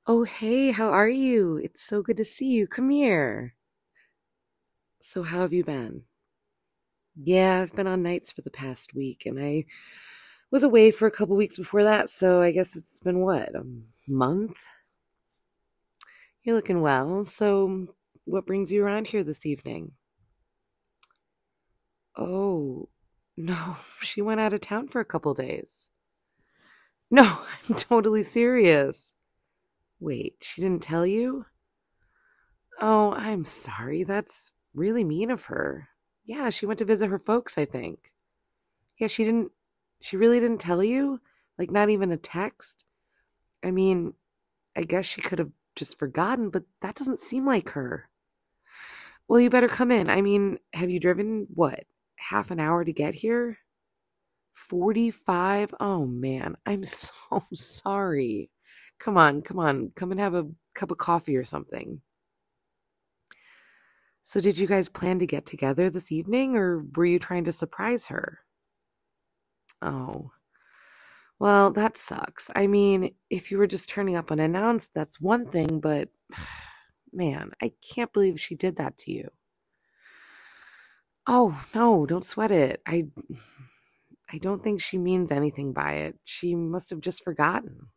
Oh, hey, how are you? It's so good to see you. Come here. So, how have you been? Yeah, I've been on nights for the past week, and I was away for a couple weeks before that, so I guess it's been what, a month? You're looking well. So, what brings you around here this evening? Oh, no, she went out of town for a couple days. No, I'm totally serious. Wait, she didn't tell you? Oh, I'm sorry. That's really mean of her. Yeah, she went to visit her folks, I think. Yeah, she really didn't tell you? Like, not even a text? I mean, I guess she could have just forgotten, but that doesn't seem like her. Well, you better come in. I mean, have you driven, what, half an hour to get here? 45? Oh, man, I'm so sorry. Come on, come on. Come and have a cup of coffee or something. So, did you guys plan to get together this evening, or were you trying to surprise her? Oh, well, that sucks. I mean, if you were just turning up unannounced, that's one thing, but man, I can't believe she did that to you. Oh, no, don't sweat it. I don't think she means anything by it. She must have just forgotten.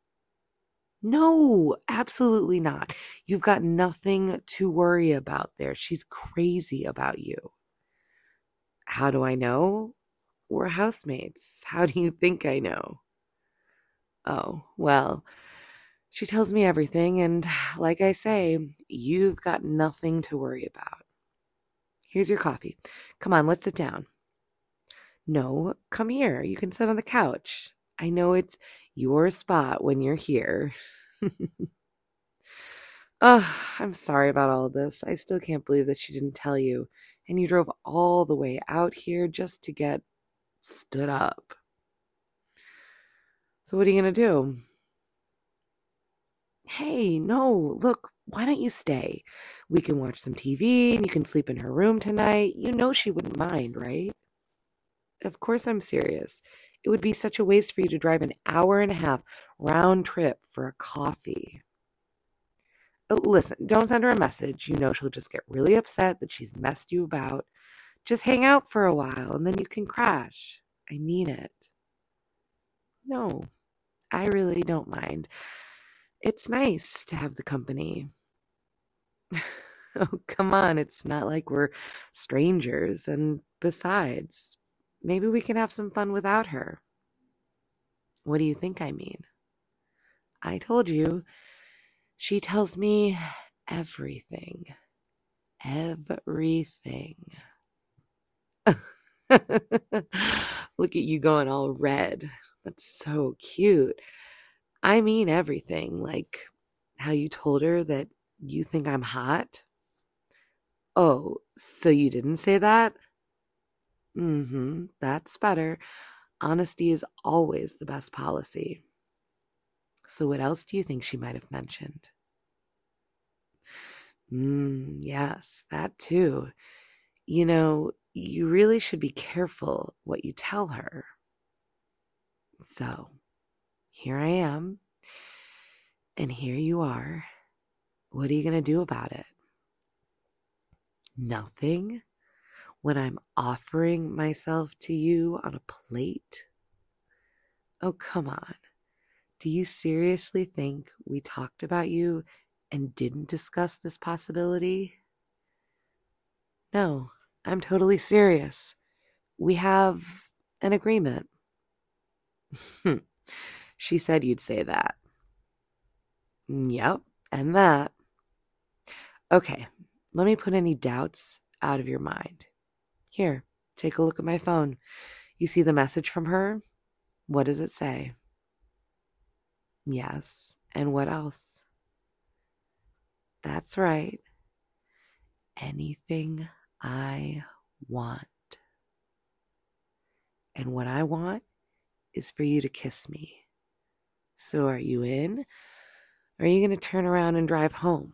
No, absolutely not. You've got nothing to worry about there. She's crazy about you. How do I know? We're housemates. How do you think I know? Oh, well, she tells me everything, and like I say, you've got nothing to worry about. Here's your coffee. Come on, let's sit down. No, come here. You can sit on the couch. I know it's your spot when you're here. Ugh, I'm sorry about all of this. I still can't believe that she didn't tell you, and you drove all the way out here just to get stood up. So, what are you gonna do? Hey, no, look, why don't you stay? We can watch some TV and you can sleep in her room tonight. You know she wouldn't mind, right? Of course I'm serious. It would be such a waste for you to drive an hour and a half round trip for a coffee. Listen, don't send her a message. You know she'll just get really upset that she's messed you about. Just hang out for a while and then you can crash. I mean it. No, I really don't mind. It's nice to have the company. Oh, come on. It's not like we're strangers. And besides, maybe we can have some fun without her. What do you think I mean? I told you, she tells me everything. Everything. Look at you going all red. That's so cute. I mean everything. Like how you told her that you think I'm hot. Oh, so you didn't say that? Mm-hmm. That's better. Honesty is always the best policy. So, what else do you think she might have mentioned? Yes, that too. You really should be careful what you tell her. So, here I am, and here you are. What are you going to do about it? Nothing? When I'm offering myself to you on a plate? Oh, come on. Do you seriously think we talked about you and didn't discuss this possibility? No, I'm totally serious. We have an agreement. She said you'd say that. Yep, and that. Okay, let me put any doubts out of your mind. Here, take a look at my phone. You see the message from her? What does it say? Yes, and what else? That's right. Anything I want. And what I want is for you to kiss me. So are you in? Or are you going to turn around and drive home?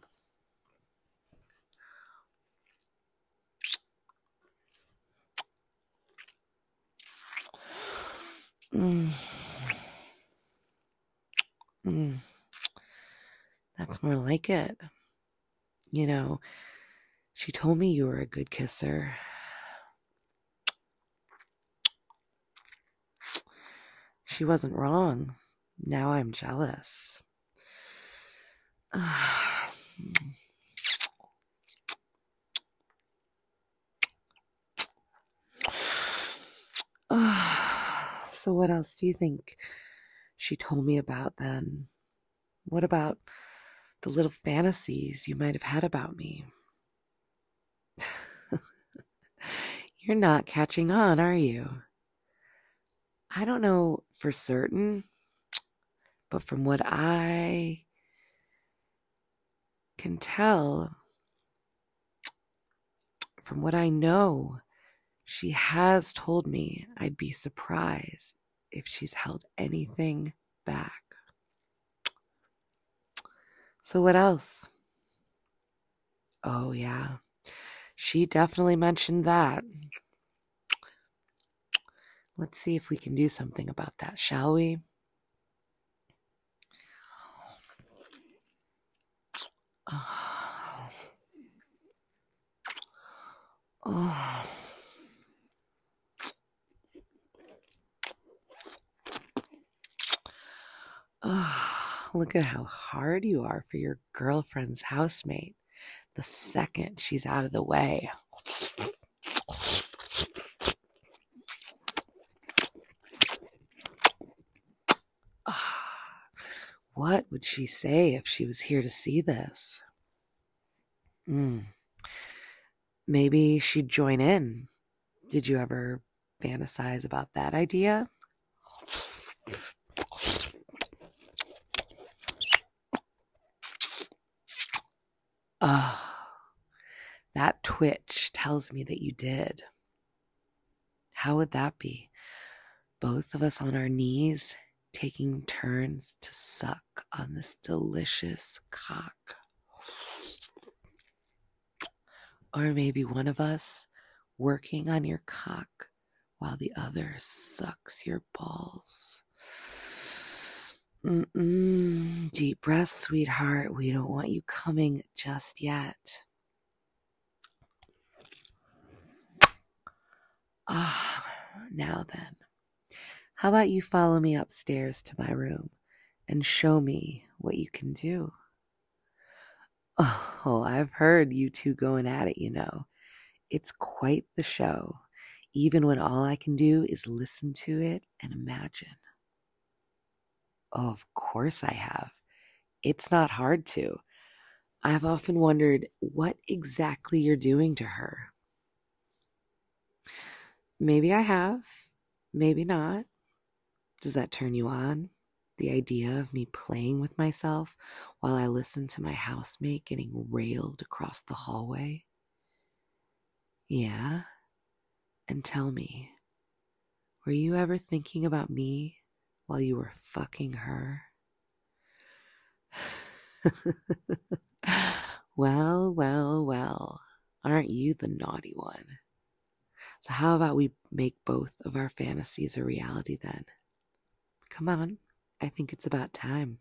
Mm. Mm. That's more like it. You know, she told me you were a good kisser. She wasn't wrong. Now I'm jealous. So what else do you think she told me about then? What about the little fantasies you might have had about me? You're not catching on, are you? I don't know for certain, but from what I can tell, from what I know, she has told me I'd be surprised if she's held anything back. So what else? Oh, yeah. She definitely mentioned that. Let's see if we can do something about that, shall we? Oh. Oh. Oh, look at how hard you are for your girlfriend's housemate the second she's out of the way. What would she say if she was here to see this? Maybe she'd join in. Did you ever fantasize about that idea? That twitch tells me that you did. How would that be? Both of us on our knees, taking turns to suck on this delicious cock. Or maybe one of us working on your cock while the other sucks your balls. Deep breath, sweetheart. We don't want you coming just yet. Now then, how about you follow me upstairs to my room and show me what you can do? Oh, I've heard you two going at it, you know. It's quite the show, even when all I can do is listen to it and imagine. Oh, of course I have. It's not hard to. I've often wondered what exactly you're doing to her. Maybe I have, maybe not. Does that turn you on? The idea of me playing with myself while I listen to my housemate getting railed across the hallway? Yeah? And tell me, were you ever thinking about me while you were fucking her? Well, well, well. Aren't you the naughty one? So how about we make both of our fantasies a reality then? Come on, I think it's about time.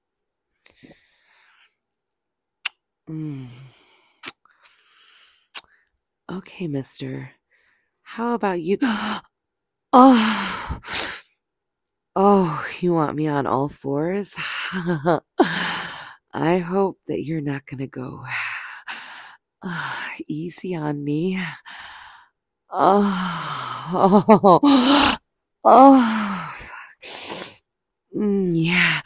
Okay, mister. How about you? Oh, you want me on all fours? I hope that you're not going to go easy on me. Yeah.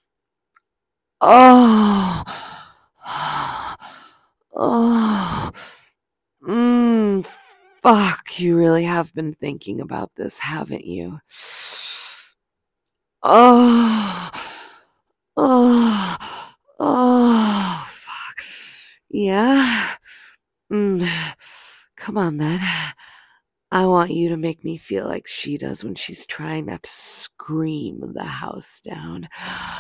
Fuck, you really have been thinking about this, haven't you? Fuck. Yeah? Come on then. I want you to make me feel like she does when she's trying not to scream the house down.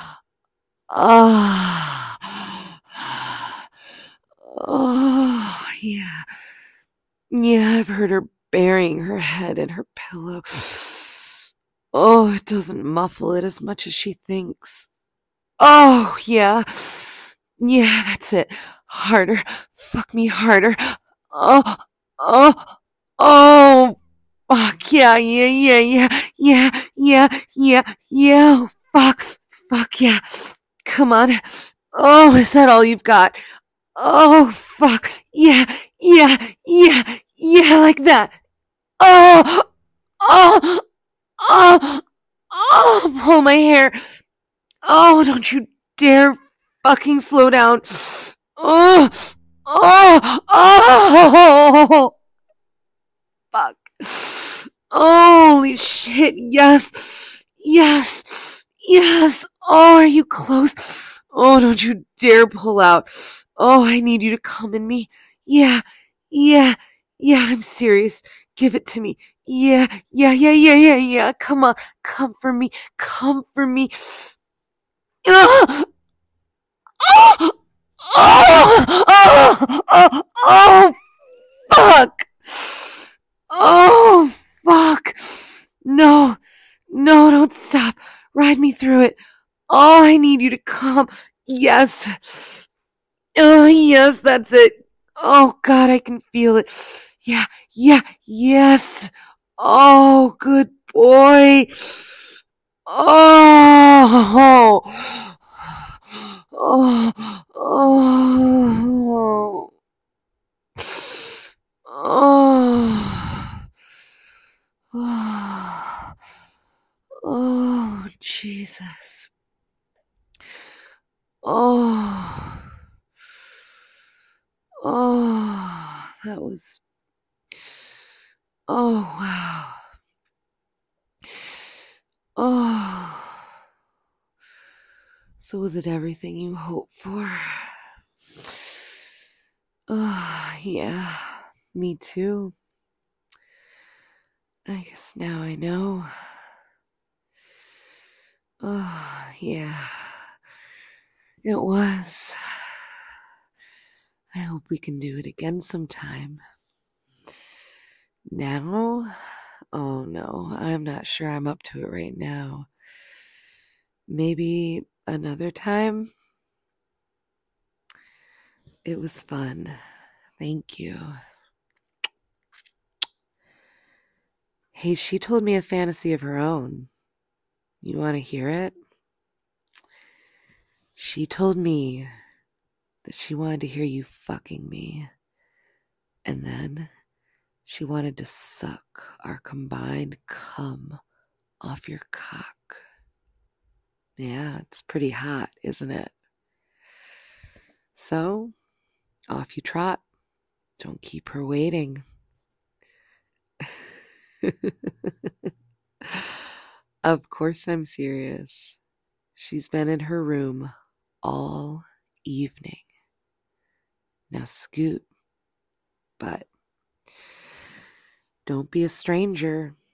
Yeah. Yeah, I've heard her burying her head in her pillow. Oh, it doesn't muffle it as much as she thinks. Oh, yeah. Yeah, that's it. Harder. Fuck me harder. Oh, oh, oh, fuck. Yeah, yeah, yeah, yeah, yeah, yeah, yeah, yeah. Oh, fuck. Fuck yeah. Come on. Oh, is that all you've got? Oh, fuck. Yeah, yeah, yeah, yeah, like that. Oh, oh, oh, oh, pull my hair. Oh, don't you dare fucking slow down. Oh, oh, oh, fuck. Holy shit, yes, yes, yes. Oh, are you close? Oh, don't you dare pull out. Oh, I need you to come in me. Yeah, yeah, yeah, I'm serious. Give it to me. Yeah, yeah, yeah, yeah, yeah, yeah. Come on, come for me, come for me. Oh, oh, oh, oh, oh, oh, fuck. Oh, fuck. No, no, don't stop. Ride me through it. Oh, I need you to come. Yes. Oh, yes, that's it. Oh, God, I can feel it. Yeah, yeah, yes. Oh, good boy. Oh, oh, oh, oh, oh, oh, Jesus. Oh, that was, oh, wow. Oh, so was it everything you hoped for? Oh, yeah, me too. I guess now I know. Oh, yeah, it was. I hope we can do it again sometime. Now? Oh no, I'm not sure I'm up to it right now. Maybe another time? It was fun. Thank you. Hey, she told me a fantasy of her own. You want to hear it? She told me that she wanted to hear you fucking me. And then she wanted to suck our combined cum off your cock. Yeah, it's pretty hot, isn't it? So, off you trot. Don't keep her waiting. Of course, I'm serious. She's been in her room all evening. Now scoot, but don't be a stranger.